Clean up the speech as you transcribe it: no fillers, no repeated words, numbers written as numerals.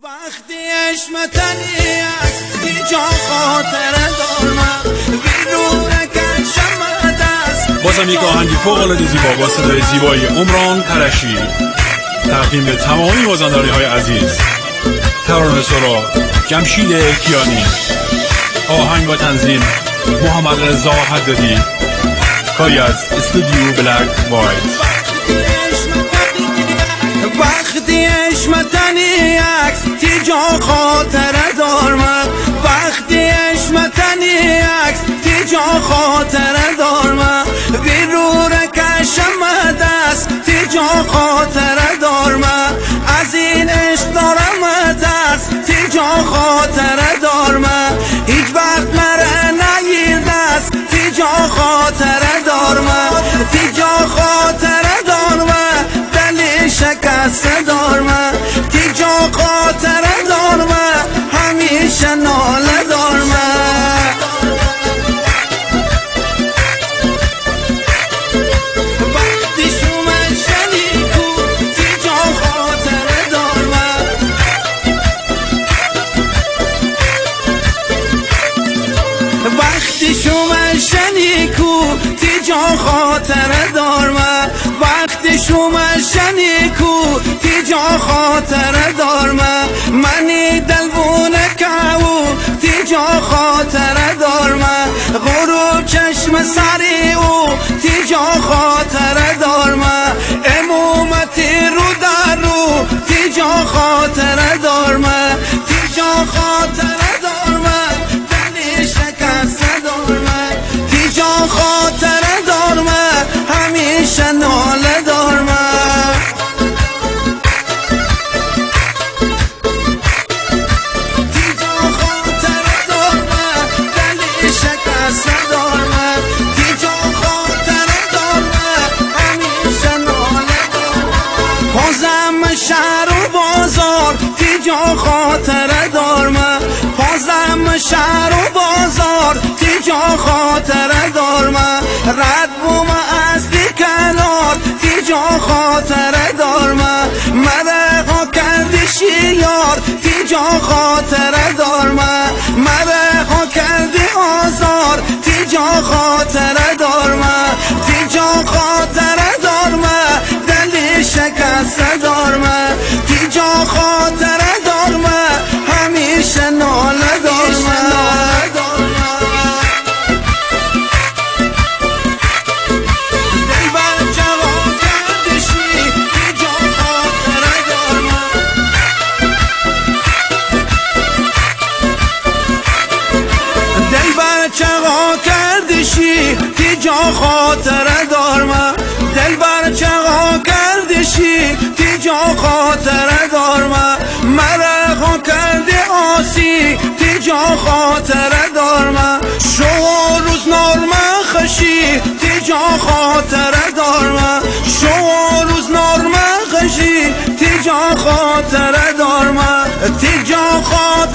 وقتی اشمتنی است دیجا خاطر دارم بیرون کشم دست. بازم یک آهنگی فوق‌العاده زیبا با صدای زیبای عمران قرشی تقدیم به تمامی بازنداری عزیز. ترانه‌سرا جمشید کیانی، آهنگ و تنظیم محمد رضا حدادی، کاری از استودیو بلک وایت. وقتی اشمتنی عکس تیجا خاطر دارم، وقتی اشمتنی عکس تیجا خاطر دارم بیرون کشم دست تیجا خاطر دارم از این عشق دارم دست تیجا خاطر دارم هیچ وقت مره نگیر دست تیجا خاطر دارم تیجا خاطر دارم شکست دارم تیجا خاطر دارم همیشه ناله دارم. وقتی شومن شنی کو تیجا خاطر دارم وقتی شومن شنی کو تیجا خاطر دارم وقتی شومن شنی کو تیجا خاطر دارم منی دلبونه کهو تیجا خاطر دارم غروب چشم سری او تیجا خاطر دارم امومتی رو در رو تیجا خاطر دارم تیجا خاطر دارم دلی شکست دارم تیجا خاطر دارم همیشه ناله دارم. تیجا خاطر دارم دلی شکست دارم تیجا خاطر دارم همیشه ناله دارم. پازم شهر و بازار تیجا خاطر دارم پازم شهر و بازار تیجا خاطر دارم رد بوم از دی کنار تیجا خاطر دارم مره ها کردی یار تیجا خاطر دارم مره ها کردی آزار تیجا خاطر دارم تیجا خاطر دارم دلی شکست دارم تیجا خاطر دارم همیشه ناله دارم. چغا کردشی تیجا خاطر دارم دل بر چغا کردشی تیجا خاطر دارم مره ها کردی آسی تیجا خاطر دارم شو روز نارم خشی تیجا خاطر دارم شو روز نارم خشی تیجا خاطر دارم تیجا خاطر